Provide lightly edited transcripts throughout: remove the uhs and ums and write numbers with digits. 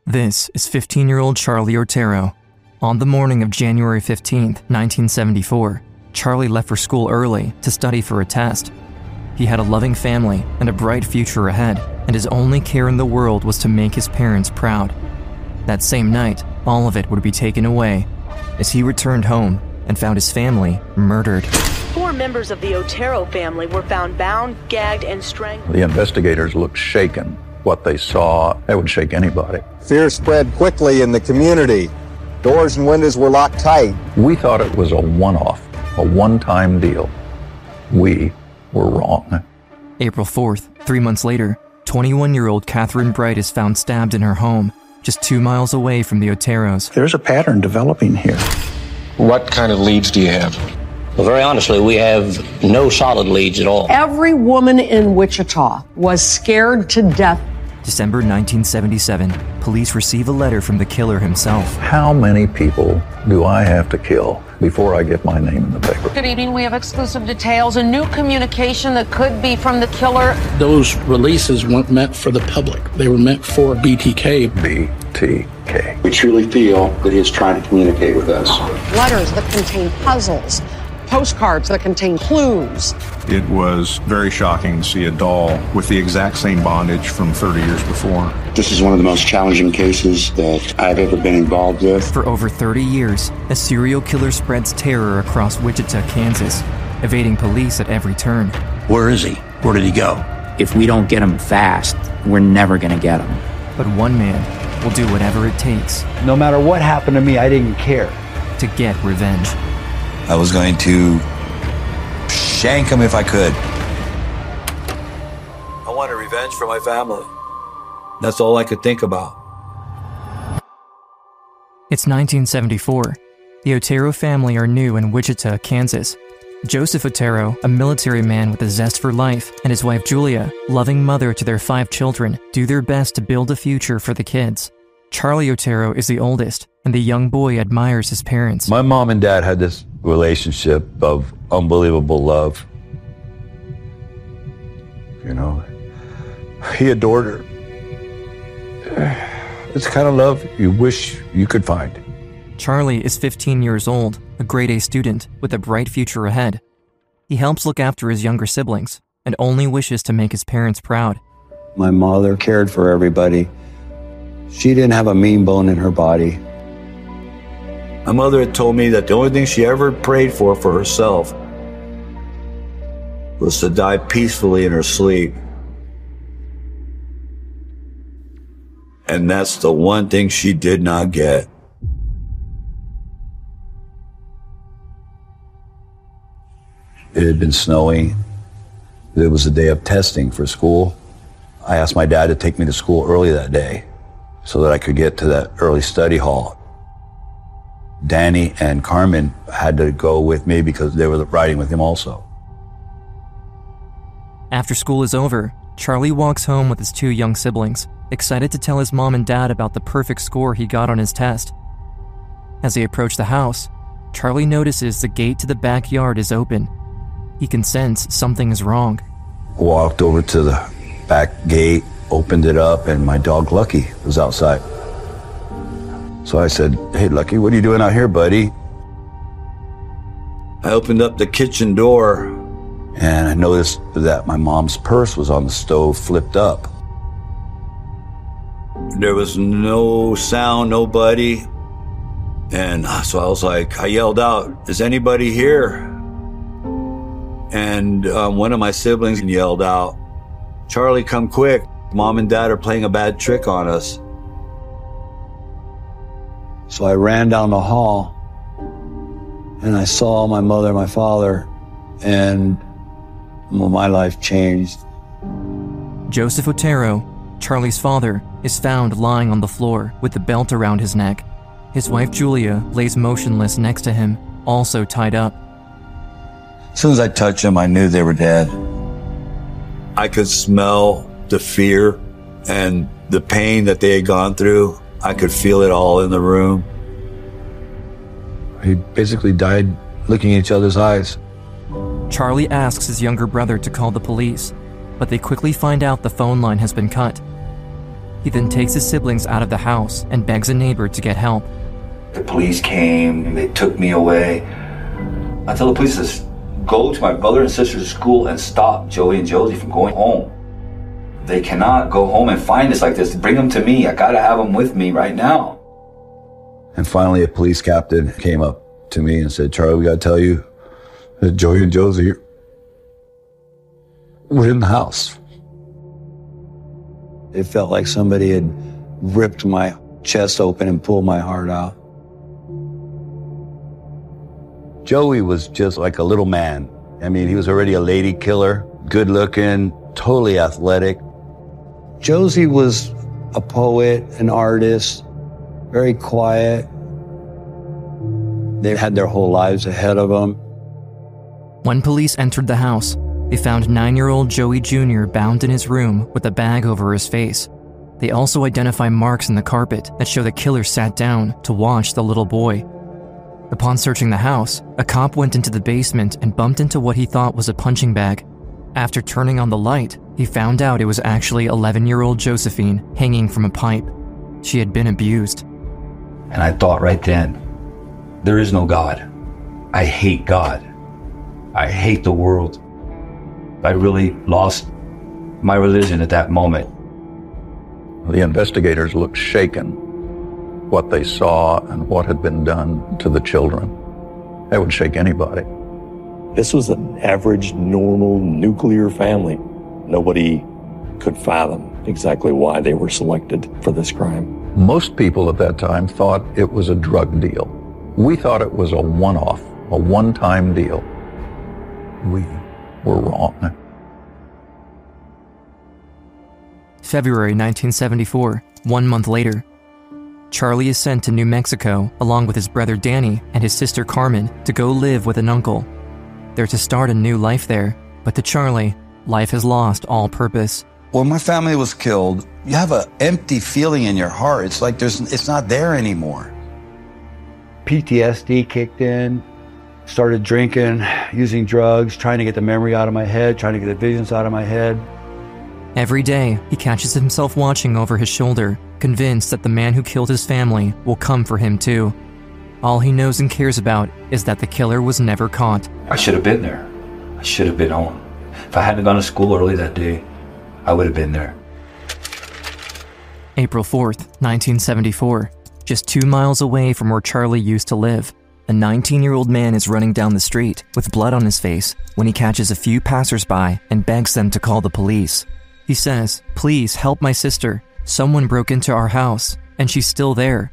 This is 15-year-old Charlie Otero. On the morning of January 15, 1974, Charlie left for school early to study for a test. He had a loving family and a bright future ahead, and his only care in the world was to make his parents proud. That same night, all of it would be taken away as he returned home and found his family murdered. 4 members of the Otero family were found bound, gagged, and strangled. The investigators looked shaken. What they saw, that would shake anybody. Fear spread quickly in the community. Doors and windows were locked tight. We thought it was a one-off, a one-time deal. We were wrong. April 4th, 3 months later, 21-year-old Catherine Bright is found stabbed in her home, just 2 miles away from the Oteros. There's a pattern developing here. What kind of leads do you have? Well, very honestly, we have no solid leads at all. Every woman in Wichita was scared to death. December 1977, police receive a letter from the killer himself. How many people do I have to kill before I get my name in the paper? Good evening. We have exclusive details, a new communication that could be from the killer. Those releases weren't meant for the public. They were meant for BTK. BTK. We truly feel that he is trying to communicate with us. Letters that contain puzzles, postcards that contain clues. It was very shocking to see a doll with the exact same bondage from 30 years before. This is one of the most challenging cases that I've ever been involved with. For over 30 years, a serial killer spreads terror across Wichita, Kansas, evading police at every turn. Where is he? Where did he go? If we don't get him fast, we're never going to get him. But one man will do whatever it takes. No matter what happened to me, I didn't care. To get revenge. I was going to shank him if I could. I wanted revenge for my family. That's all I could think about. It's 1974. The Otero family are new in Wichita, Kansas. Joseph Otero, a military man with a zest for life, and his wife Julia, loving mother to their 5 children, do their best to build a future for the kids. Charlie Otero is the oldest, and the young boy admires his parents. My mom and dad had this relationship of unbelievable love. You know, he adored her. It's the kind of love you wish you could find. Charlie is 15 years old, a grade A student with a bright future ahead. He helps look after his younger siblings and only wishes to make his parents proud. My mother cared for everybody. She didn't have a mean bone in her body. My mother had told me that the only thing she ever prayed for herself was to die peacefully in her sleep. And that's the one thing she did not get. It had been snowing. It was the day of testing for school. I asked my dad to take me to school early that day so that I could get to that early study hall. Danny and Carmen had to go with me because they were riding with him also. After school is over, Charlie walks home with his 2 young siblings, excited to tell his mom and dad about the perfect score he got on his test. As they approach the house, Charlie notices the gate to the backyard is open. He can sense something is wrong. Walked over to the back gate, opened it up, and my dog Lucky was outside. So I said, "Hey, Lucky, what are you doing out here, buddy?" I opened up the kitchen door, and I noticed that my mom's purse was on the stove, flipped up. There was no sound, nobody. And so I was like, I yelled out, "Is anybody here?" And one of my siblings yelled out, "Charlie, come quick. Mom and Dad are playing a bad trick on us." So I ran down the hall, and I saw my mother and my father, and well, my life changed. Joseph Otero, Charlie's father, is found lying on the floor with the belt around his neck. His wife Julia lays motionless next to him, also tied up. As soon as I touched them, I knew they were dead. I could smell the fear and the pain that they had gone through. I could feel it all in the room. He basically died looking at each other's eyes. Charlie asks his younger brother to call the police, but they quickly find out the phone line has been cut. He then takes his siblings out of the house and begs a neighbor to get help. The police came, they took me away. I tell the police to go to my brother and sister's school and stop Joey and Josie from going home. They cannot go home and find us like this. Bring them to me. I gotta have them with me right now. And finally, a police captain came up to me and said, Charlie, we gotta tell you that Joey and Josie were in the house. It felt like somebody had ripped my chest open and pulled my heart out. Joey was just like a little man. I mean, he was already a lady killer, good looking, totally athletic. Josie was a poet, an artist, very quiet. They had their whole lives ahead of them. When police entered the house, they found 9-year-old Joey Jr. bound in his room with a bag over his face. They also identify marks in the carpet that show the killer sat down to watch the little boy. Upon searching the house, a cop went into the basement and bumped into what he thought was a punching bag. After turning on the light, he found out it was actually 11-year-old Josephine hanging from a pipe. She had been abused. And I thought right then, there is no God. I hate God. I hate the world. I really lost my religion at that moment. The investigators looked shaken. What they saw and what had been done to the children, that would shake anybody. This was an average, normal, nuclear family. Nobody could fathom exactly why they were selected for this crime. Most people at that time thought it was a drug deal. We thought it was a one-off, a one-time deal. We were wrong. February 1974, 1 month later. Charlie is sent to New Mexico along with his brother Danny and his sister Carmen to go live with an uncle. They're to start a new life there, but to Charlie, life has lost all purpose. When my family was killed, you have an empty feeling in your heart. It's like it's not there anymore. PTSD kicked in, started drinking, using drugs, trying to get the memory out of my head, trying to get the visions out of my head. Every day, he catches himself watching over his shoulder, convinced that the man who killed his family will come for him too. All he knows and cares about is that the killer was never caught. I should have been there. I should have been home. If I hadn't gone to school early that day, I would have been there. April 4th, 1974. Just 2 miles away from where Charlie used to live, a 19-year-old man is running down the street with blood on his face when he catches a few passersby and begs them to call the police. He says, "Please help my sister. Someone broke into our house, and she's still there."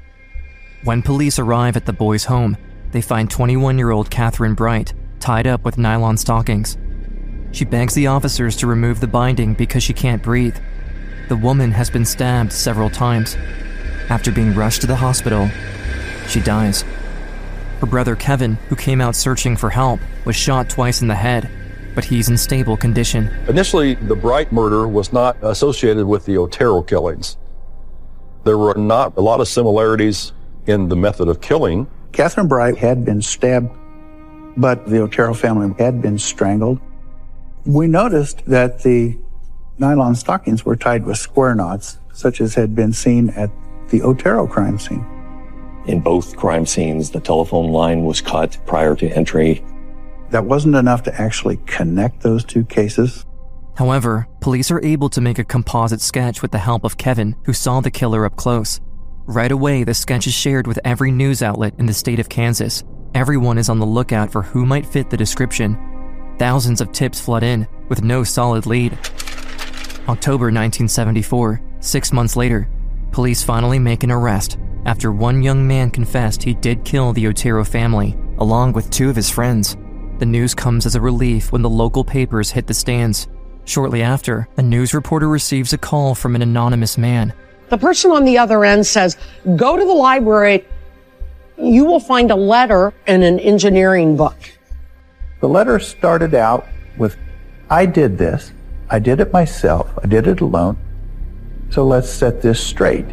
When police arrive at the boy's home, they find 21-year-old Catherine Bright tied up with nylon stockings. She begs the officers to remove the binding because she can't breathe. The woman has been stabbed several times. After being rushed to the hospital, she dies. Her brother Kevin, who came out searching for help, was shot twice in the head, but he's in stable condition. Initially, the Bright murder was not associated with the Otero killings. There were not a lot of similarities in the method of killing. Catherine Bright had been stabbed, but the Otero family had been strangled. We noticed that the nylon stockings were tied with square knots, such as had been seen at the Otero crime scene. In both crime scenes, the telephone line was cut prior to entry. That wasn't enough to actually connect those two cases. However, police are able to make a composite sketch with the help of Kevin, who saw the killer up close. Right away, the sketch is shared with every news outlet in the state of Kansas. Everyone is on the lookout for who might fit the description. Thousands of tips flood in, with no solid lead. October 1974, 6 months later, police finally make an arrest after one young man confessed he did kill the Otero family, along with 2 of his friends. The news comes as a relief when the local papers hit the stands. Shortly after, a news reporter receives a call from an anonymous man. The person on the other end says, "Go to the library. You will find a letter in an engineering book." The letter started out with, "I did this. I did it myself. I did it alone. So let's set this straight."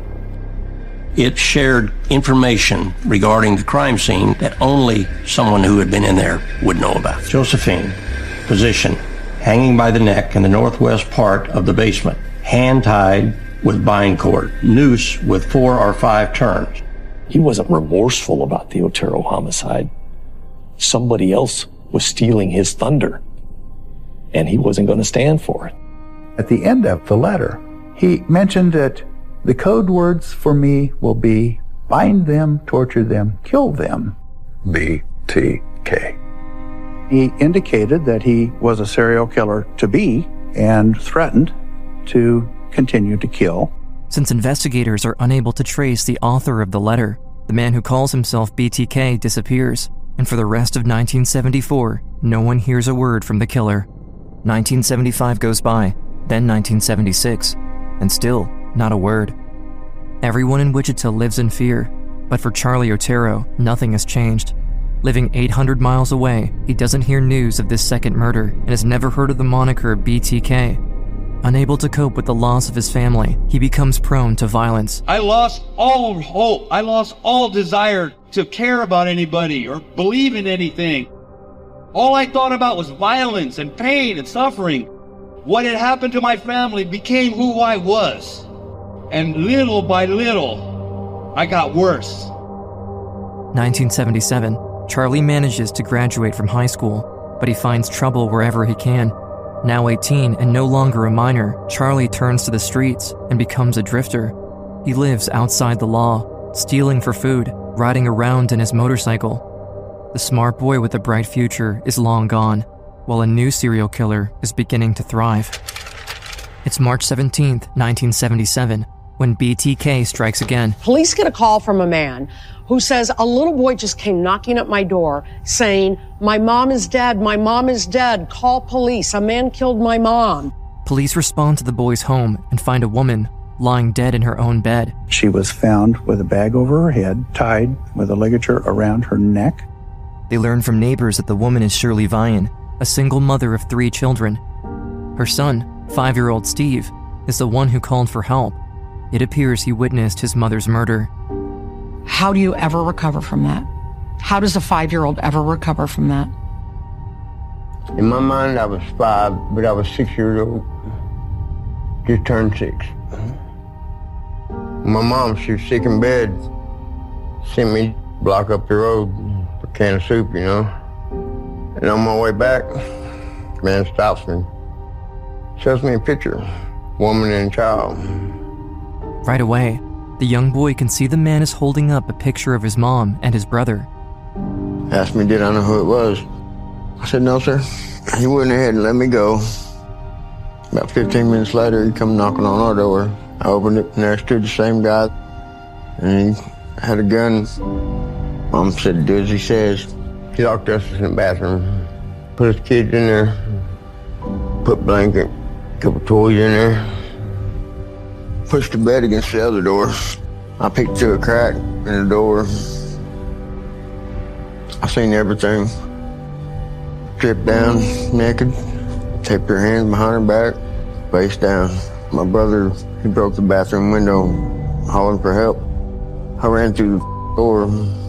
It shared information regarding the crime scene that only someone who had been in there would know about. Josephine, position, hanging by the neck in the northwest part of the basement, hand-tied, with bind cord, noose with 4 or 5 turns. He wasn't remorseful about the Otero homicide. Somebody else was stealing his thunder, and he wasn't going to stand for it. At the end of the letter, he mentioned that the code words for me will be bind them, torture them, kill them. BTK. He indicated that he was a serial killer to be and threatened to continue to kill. Since investigators are unable to trace the author of the letter, the man who calls himself BTK disappears, and for the rest of 1974, no one hears a word from the killer. 1975 goes by, then 1976, and still not a word. Everyone in Wichita lives in fear, but for Charlie Otero, nothing has changed. Living 800 miles away, he doesn't hear news of this second murder and has never heard of the moniker BTK. Unable to cope with the loss of his family, he becomes prone to violence. I lost all hope. I lost all desire to care about anybody or believe in anything. All I thought about was violence and pain and suffering. What had happened to my family became who I was. And little by little, I got worse. 1977, Charlie manages to graduate from high school, but he finds trouble wherever he can. Now 18 and no longer a minor, Charlie turns to the streets and becomes a drifter. He lives outside the law, stealing for food, riding around in his motorcycle. The smart boy with a bright future is long gone, while a new serial killer is beginning to thrive. It's March 17th, 1977, when BTK strikes again. Police get a call from a man who says a little boy just came knocking at my door saying, "My mom is dead, my mom is dead, call police, a man killed my mom." Police respond to the boy's home and find a woman lying dead in her own bed. She was found with a bag over her head, tied with a ligature around her neck. They learn from neighbors that the woman is Shirley Vian, a single mother of 3 children. Her son, 5-year-old Steve, is the one who called for help. It appears he witnessed his mother's murder. How do you ever recover from that? How does a 5-year-old ever recover from that? In my mind, I was 5, but I was 6 years old. Just turned 6. My mom, she was sick in bed. Sent me block up the road for a can of soup, you know. And on my way back, the man stops me. Shows me a picture, woman and child. Right away, the young boy can see the man is holding up a picture of his mom and his brother. Asked me, did I know who it was? I said, no, sir. He went ahead and let me go. About 15 minutes later, he come knocking on our door. I opened it, and there stood the same guy, and he had a gun. Mom said, do as he says. He locked us in the bathroom, put his kids in there, put blanket, a couple toys in there, pushed the bed against the other door. I peeked through a crack in the door. I seen everything. Stripped down, naked, taped her hands behind her back, face down. My brother, he broke the bathroom window, hollering for help. I ran through the door,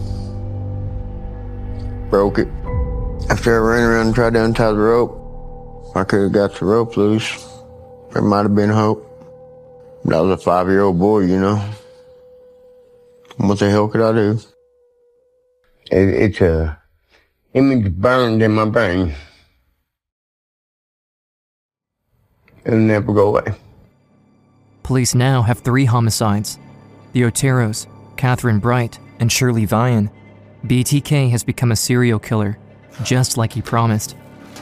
broke it. After I ran around and tried to untie the rope, I could have got the rope loose. There might have been hope. But I was a 5-year-old boy, you know. What the hell could I do? It's a image burned in my brain. It'll never go away. Police now have 3 homicides. The Oteros, Catherine Bright, and Shirley Vian. BTK has become a serial killer, just like he promised.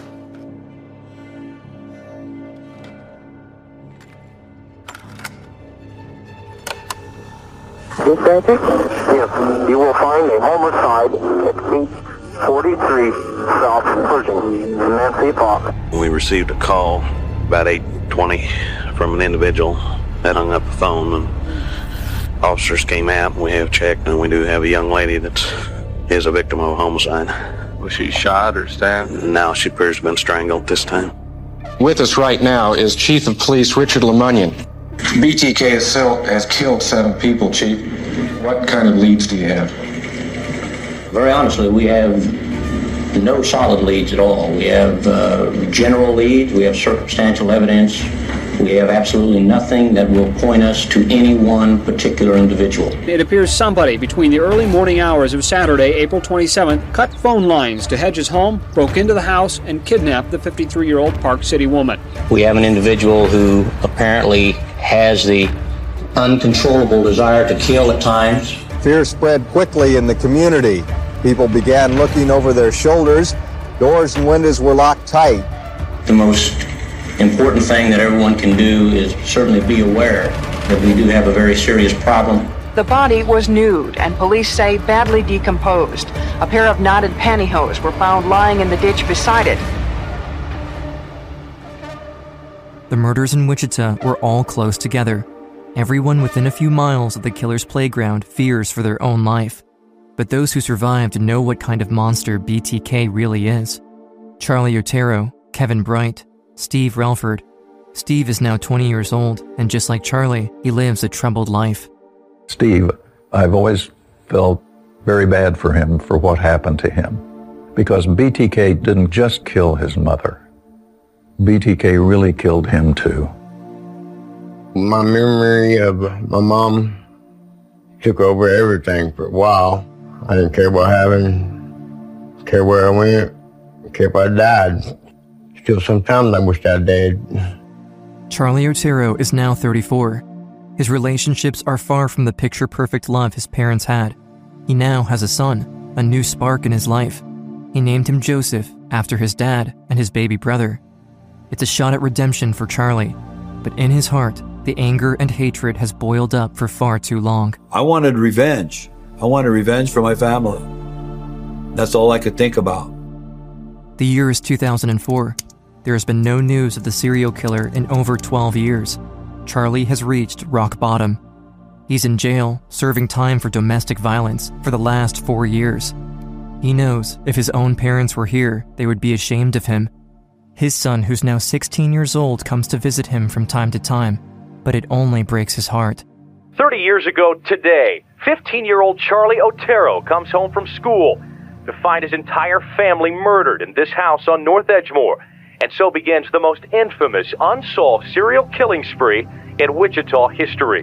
Yes, you will find a homicide at 843 South Pershing in Nancy Park. We received a call about 8:20 from an individual that hung up the phone, and officers came out, and we have checked, and we do have a young lady that is a victim of a homicide. Was she shot or stabbed? No, she appears to have been strangled this time. With us right now is Chief of Police Richard Lemunion. BTK has killed 7 people, Chief. What kind of leads do you have? Very honestly, we have no solid leads at all. We have general leads, we have circumstantial evidence, We have absolutely nothing that will point us to any one particular individual. It appears somebody between the early morning hours of Saturday, April 27th, cut phone lines to Hedges' home, broke into the house, and kidnapped the 53-year-old Park City woman. We have an individual who apparently has the uncontrollable desire to kill at times. Fear spread quickly in the community. People began looking over their shoulders. Doors and windows were locked tight. The most important thing that everyone can do is certainly be aware that we do have a very serious problem. The body was nude and police say badly decomposed. A pair of knotted pantyhose were found lying in the ditch beside it. The murders in Wichita were all close together. Everyone within a few miles of the killer's playground fears for their own life. But those who survived know what kind of monster BTK really is. Charlie Otero, Kevin Bright, Steve Relford. Steve is now 20 years old, and just like Charlie, he lives a troubled life. Steve, I've always felt very bad for him for what happened to him, because BTK didn't just kill his mother. BTK really killed him too. My memory of my mom took over everything for a while. I didn't care what happened, care where I went, care if I died. Still sometimes I wished I was dead. Charlie Otero is now 34. His relationships are far from the picture-perfect love his parents had. He now has a son, a new spark in his life. He named him Joseph after his dad and his baby brother. It's a shot at redemption for Charlie, but in his heart, the anger and hatred has boiled up for far too long. I wanted revenge. I wanted revenge for my family. That's all I could think about. The year is 2004. There has been no news of the serial killer in over 12 years. Charlie has reached rock bottom. He's in jail, serving time for domestic violence for the last 4 years. He knows if his own parents were here, they would be ashamed of him. His son, who's now 16 years old, comes to visit him from time to time, but it only breaks his heart. 30 years ago today, 15-year-old Charlie Otero comes home from school to find his entire family murdered in this house on North Edgemore. And so begins the most infamous unsolved serial killing spree in Wichita history.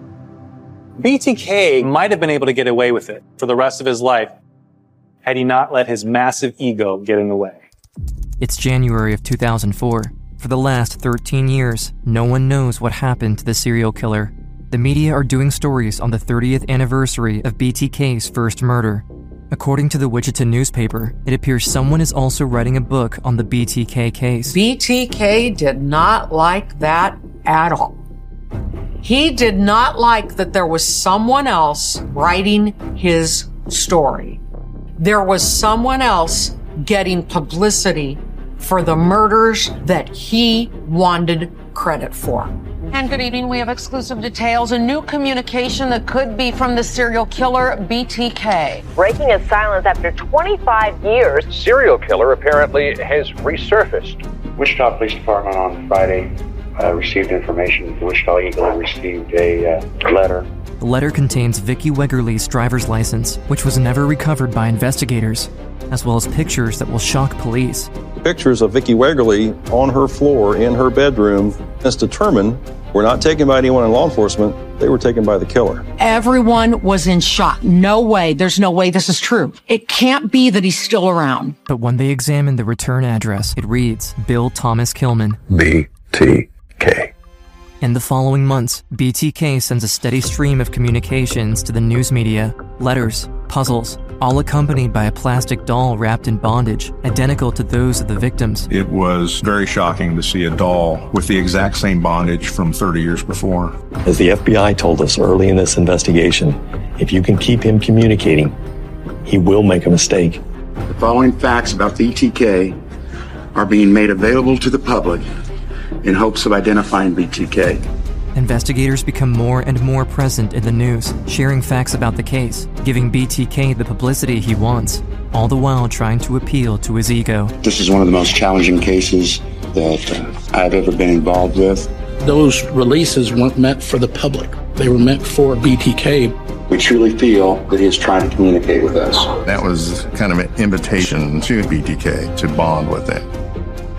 BTK might have been able to get away with it for the rest of his life had he not let his massive ego get in the way. It's January of 2004. For the last 13 years, no one knows what happened to the serial killer. The media are doing stories on the 30th anniversary of BTK's first murder. According to the Wichita newspaper, it appears someone is also writing a book on the BTK case. BTK did not like that at all. He did not like that there was someone else writing his story. There was someone else getting publicity for the murders that he wanted credit for. And good evening. We have exclusive details. A new communication that could be from the serial killer BTK. Breaking his silence after 25 years. Serial killer apparently has resurfaced. Wichita Police Department on Friday received information. The Wichita Eagle received a letter. The letter contains Vicky Wegerle's driver's license, which was never recovered by investigators, as well as pictures that will shock police. Pictures of Vicky Wegerle on her floor in her bedroom is determined were not taken by anyone in law enforcement. They were taken by the killer. Everyone was in shock. No way. There's no way this is true. It can't be that he's still around. But when they examine the return address, it reads Bill Thomas Kilman. BTK. In the following months, BTK sends a steady stream of communications to the news media, letters, puzzles, all accompanied by a plastic doll wrapped in bondage, identical to those of the victims. It was very shocking to see a doll with the exact same bondage from 30 years before. As the FBI told us early in this investigation, if you can keep him communicating, he will make a mistake. The following facts about BTK are being made available to the public in hopes of identifying BTK. Investigators become more and more present in the news, sharing facts about the case, giving BTK the publicity he wants, all the while trying to appeal to his ego. This is one of the most challenging cases that I've ever been involved with. Those releases weren't meant for the public. They were meant for BTK. We truly feel that he is trying to communicate with us. That was kind of an invitation to BTK to bond with it. The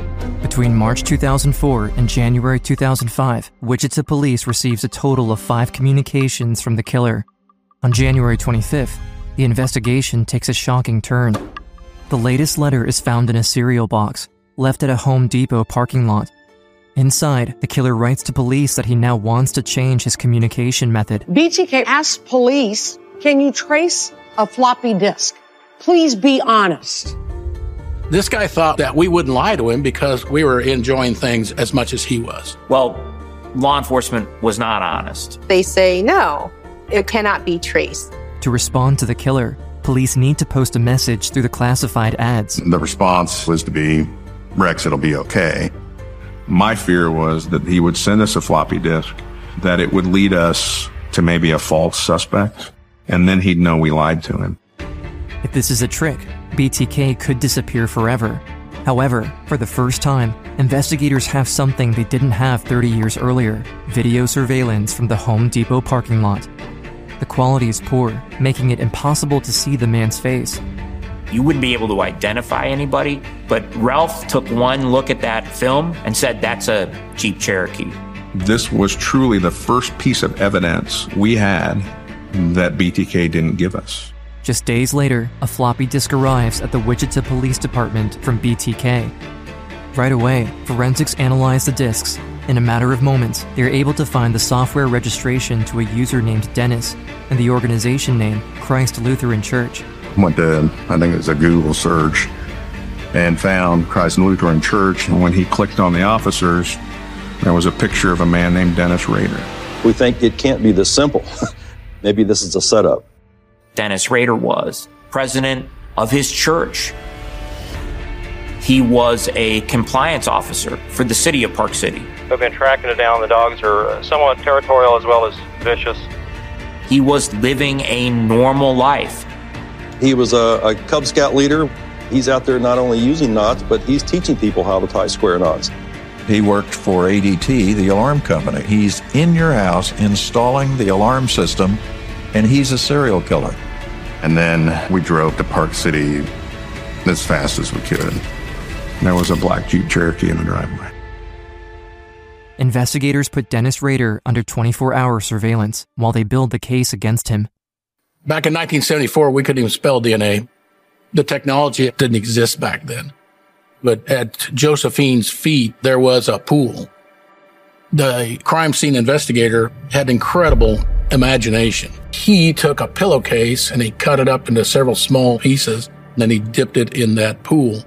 Between March 2004 and January 2005, Wichita police receives a total of 5 communications from the killer. On January 25th, the investigation takes a shocking turn. The latest letter is found in a cereal box, left at a Home Depot parking lot. Inside, the killer writes to police that he now wants to change his communication method. BTK asked police, can you trace a floppy disk? Please be honest. This guy thought that we wouldn't lie to him because we were enjoying things as much as he was. Well, law enforcement was not honest. They say, no, it cannot be traced. To respond to the killer, police need to post a message through the classified ads. The response was to be, Rex, it'll be okay. My fear was that he would send us a floppy disk, that it would lead us to maybe a false suspect, and then he'd know we lied to him. If this is a trick, BTK could disappear forever. However, for the first time, investigators have something they didn't have 30 years earlier: video surveillance from the Home Depot parking lot. The quality is poor, making it impossible to see the man's face. You wouldn't be able to identify anybody, but Ralph took one look at that film and said that's a Jeep Cherokee. This was truly the first piece of evidence we had that BTK didn't give us. Just days later, a floppy disk arrives at the Wichita Police Department from BTK. Right away, forensics analyze the disks. In a matter of moments, they are able to find the software registration to a user named Dennis and the organization name Christ Lutheran Church. Went to, I think it was a Google search, and found Christ Lutheran Church. And when he clicked on the officers, there was a picture of a man named Dennis Rader. We think it can't be this simple. Maybe this is a setup. Dennis Rader was president of his church. He was a compliance officer for the city of Park City. We've been tracking it down. The dogs are somewhat territorial as well as vicious. He was living a normal life. He was a Cub Scout leader. He's out there not only using knots, but he's teaching people how to tie square knots. He worked for ADT, the alarm company. He's in your house installing the alarm system, and he's a serial killer. And then we drove to Park City as fast as we could. There was a black Jeep Cherokee in the driveway. Investigators put Dennis Rader under 24-hour surveillance while they build the case against him. Back in 1974, we couldn't even spell DNA. The technology didn't exist back then. But at Josephine's feet, there was a pool. The crime scene investigator had incredible imagination. He took a pillowcase and he cut it up into several small pieces, and then he dipped it in that pool.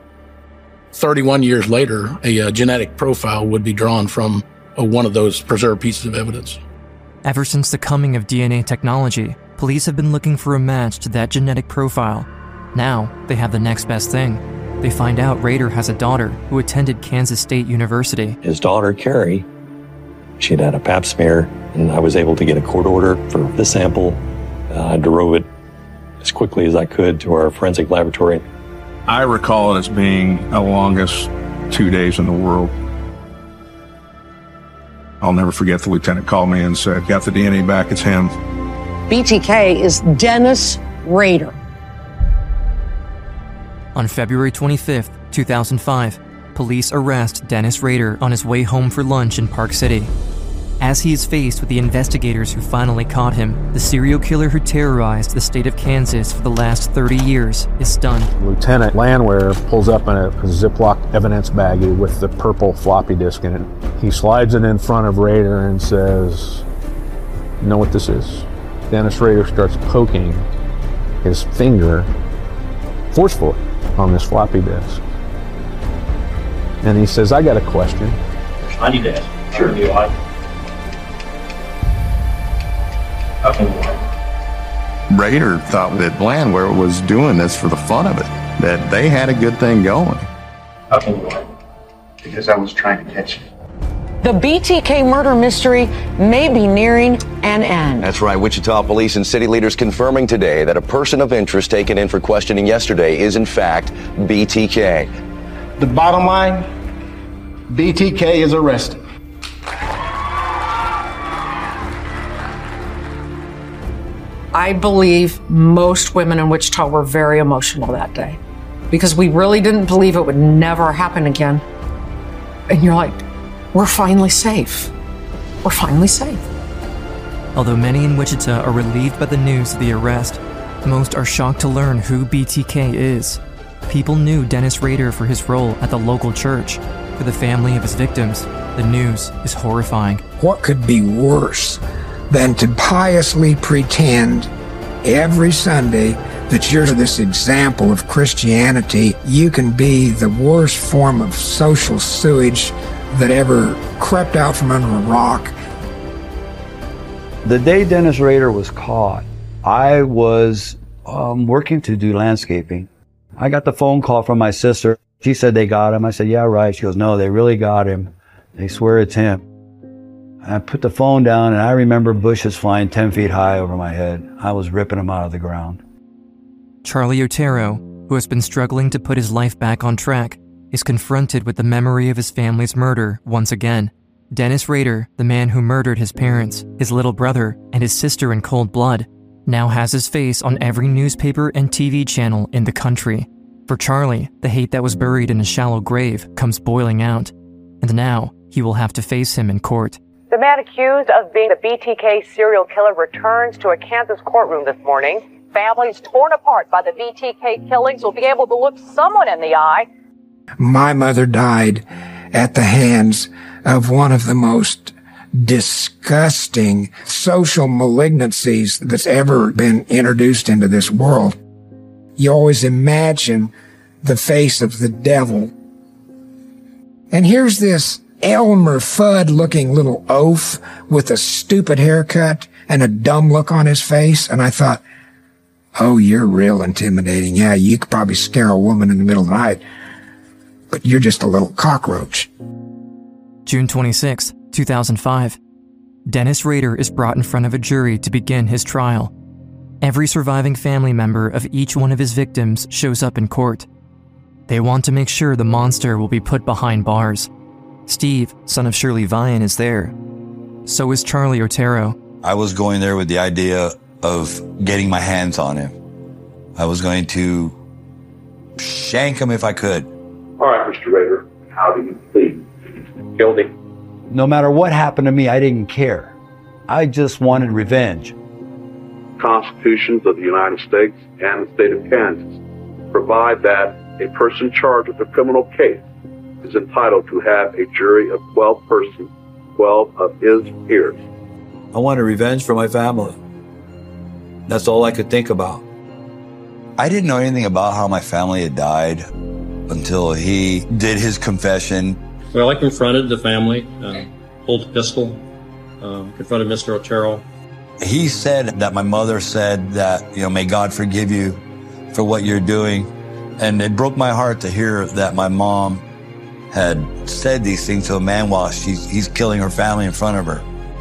31 years later, a genetic profile would be drawn from one of those preserved pieces of evidence. Ever since the coming of DNA technology, police have been looking for a match to that genetic profile. Now, they have the next best thing. They find out Rader has a daughter who attended Kansas State University. His daughter, Carrie, she'd had a pap smear, and I was able to get a court order for the sample. I drove it as quickly as I could to our forensic laboratory. I recall it as being the longest 2 days in the world. I'll never forget the lieutenant called me and said, got the DNA back, it's him. BTK is Dennis Rader. On February 25th, 2005, police arrest Dennis Rader on his way home for lunch in Park City. As he is faced with the investigators who finally caught him, the serial killer who terrorized the state of Kansas for the last 30 years is stunned. Lieutenant Landwehr pulls up in a Ziploc evidence baggie with the purple floppy disk in it. He slides it in front of Rader and says, "You know what this is?" Dennis Rader starts poking his finger forcefully on this floppy disk. And he says, "I got a question." I need to ask. Sure. Do you like? How can you like? Rader thought that Landwehr was doing this for the fun of it, that they had a good thing going. How can you like? Because I was trying to catch you. The BTK murder mystery may be nearing an end. That's right. Wichita police and city leaders confirming today that a person of interest taken in for questioning yesterday is in fact BTK. The bottom line, BTK is arrested. I believe most women in Wichita were very emotional that day because we really didn't believe it would never happen again. And you're like, we're finally safe. We're finally safe. Although many in Wichita are relieved by the news of the arrest, most are shocked to learn who BTK is. People knew Dennis Rader for his role at the local church. For the family of his victims, the news is horrifying. What could be worse than to piously pretend every Sunday that you're this example of Christianity? You can be the worst form of social sewage that ever crept out from under a rock. The day Dennis Rader was caught, I was working to do landscaping. I got the phone call from my sister. She said they got him. I said, yeah, right. She goes, no, they really got him. They swear it's him. I put the phone down, and I remember bushes flying 10 feet high over my head. I was ripping them out of the ground. Charlie Otero, who has been struggling to put his life back on track, is confronted with the memory of his family's murder once again. Dennis Rader, the man who murdered his parents, his little brother, and his sister in cold blood, now has his face on every newspaper and TV channel in the country. For Charlie, the hate that was buried in a shallow grave comes boiling out, and now he will have to face him in court. The man accused of being the BTK serial killer returns to a Kansas courtroom this morning. Families torn apart by the BTK killings will be able to look someone in the eye. My mother died at the hands of one of the most disgusting social malignancies that's ever been introduced into this world. You always imagine the face of the devil. And here's this Elmer Fudd-looking little oaf with a stupid haircut and a dumb look on his face. And I thought, oh, you're real intimidating. Yeah, you could probably scare a woman in the middle of the night, but you're just a little cockroach. June 26, 2005. Dennis Rader is brought in front of a jury to begin his trial. Every surviving family member of each one of his victims shows up in court. They want to make sure the monster will be put behind bars. Steve, son of Shirley Vian, is there. So is Charlie Otero. I was going there with the idea of getting my hands on him. I was going to shank him if I could. All right, Mr. Rader, how do you plead? Guilty. No matter what happened to me, I didn't care. I just wanted revenge. Constitutions of the United States and the state of Kansas provide that a person charged with a criminal case is entitled to have a jury of 12 persons, 12 of his peers. I wanted revenge for my family. That's all I could think about. I didn't know anything about how my family had died until he did his confession. Well, I confronted the family, pulled a pistol, confronted Mr. Otero. He said that my mother said that, may God forgive you for what you're doing. And it broke my heart to hear that my mom had said these things to a man while he's killing her family in front of her.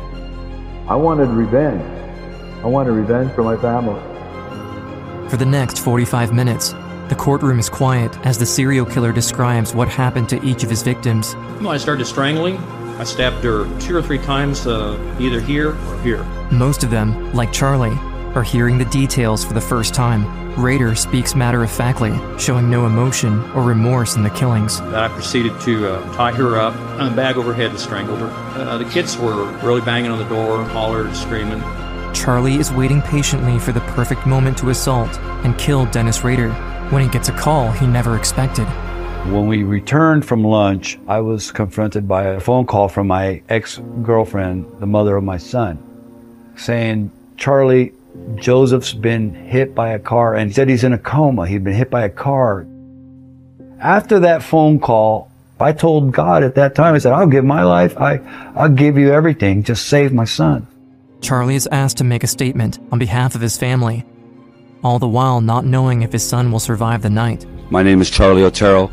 I wanted revenge. I wanted revenge for my family. For the next 45 minutes, the courtroom is quiet as the serial killer describes what happened to each of his victims. I started strangling. I stabbed her 2 or 3 times, either here or here. Most of them, like Charlie, are hearing the details for the first time. Rader speaks matter-of-factly, showing no emotion or remorse in the killings. I proceeded to tie her up on a bag over her head and strangled her. The kids were really banging on the door, hollered, screaming. Charlie is waiting patiently for the perfect moment to assault and kill Dennis Rader when he gets a call he never expected. When we returned from lunch, I was confronted by a phone call from my ex-girlfriend, the mother of my son, saying, Charlie, Joseph's been hit by a car, and he said he's in a coma. He'd been hit by a car. After that phone call, I told God at that time, I said, I'll give my life. I'll give you everything. Just save my son. Charlie is asked to make a statement on behalf of his family, all the while not knowing if his son will survive the night. My name is Charlie Otero.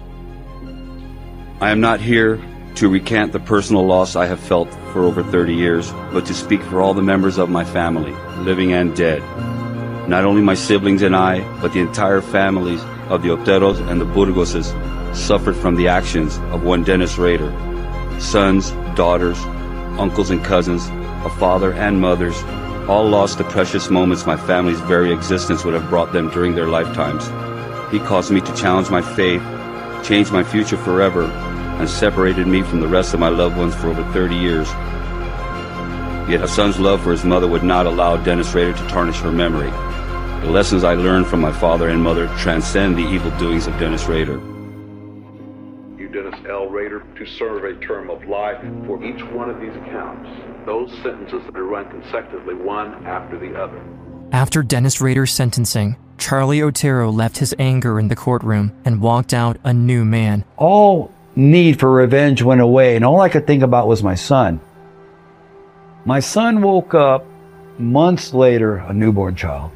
I am not here to recant the personal loss I have felt for over 30 years, but to speak for all the members of my family, living and dead. Not only my siblings and I, but the entire families of the Oteros and the Burgoses suffered from the actions of one Dennis Rader. Sons, daughters, uncles and cousins, a father and mothers, all lost the precious moments my family's very existence would have brought them during their lifetimes. He caused me to challenge my faith, change my future forever, and separated me from the rest of my loved ones for over 30 years. Yet a son's love for his mother would not allow Dennis Rader to tarnish her memory. The lessons I learned from my father and mother transcend the evil doings of Dennis Rader. You, Dennis L. Rader, to serve a term of life for each one of these counts. Those sentences that are run consecutively, one after the other. After Dennis Rader's sentencing, Charlie Otero left his anger in the courtroom and walked out a new man. All need for revenge went away, and all I could think about was my son. My son woke up months later, a newborn child.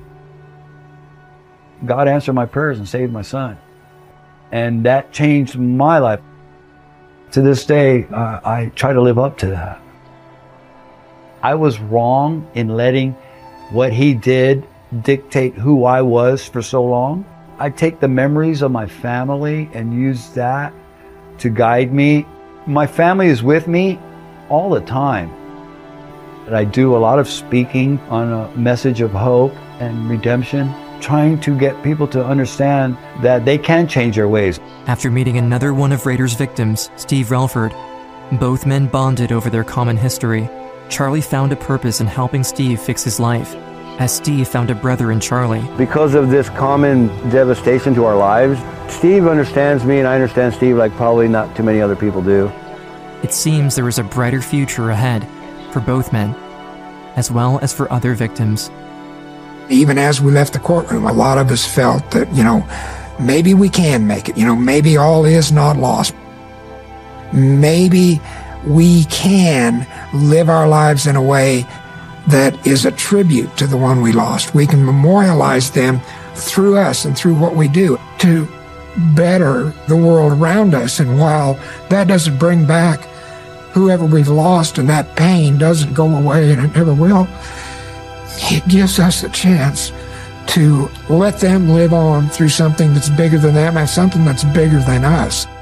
God answered my prayers and saved my son. And that changed my life. To this day, I try to live up to that. I was wrong in letting what he did dictate who I was for so long. I take the memories of my family and use that to guide me. My family is with me all the time. I do a lot of speaking on a message of hope and redemption, trying to get people to understand that they can change their ways. After meeting another one of Rader's victims, Steve Relford, both men bonded over their common history. Charlie found a purpose in helping Steve fix his life, as Steve found a brother in Charlie. Because of this common devastation to our lives, Steve understands me and I understand Steve like probably not too many other people do. It seems there is a brighter future ahead for both men, as well as for other victims. Even as we left the courtroom, a lot of us felt that, maybe we can make it. Maybe all is not lost. Maybe we can live our lives in a way that is a tribute to the one we lost. We can memorialize them through us and through what we do to better the world around us. And while that doesn't bring back whoever we've lost and that pain doesn't go away and it never will, it gives us a chance to let them live on through something that's bigger than them and something that's bigger than us.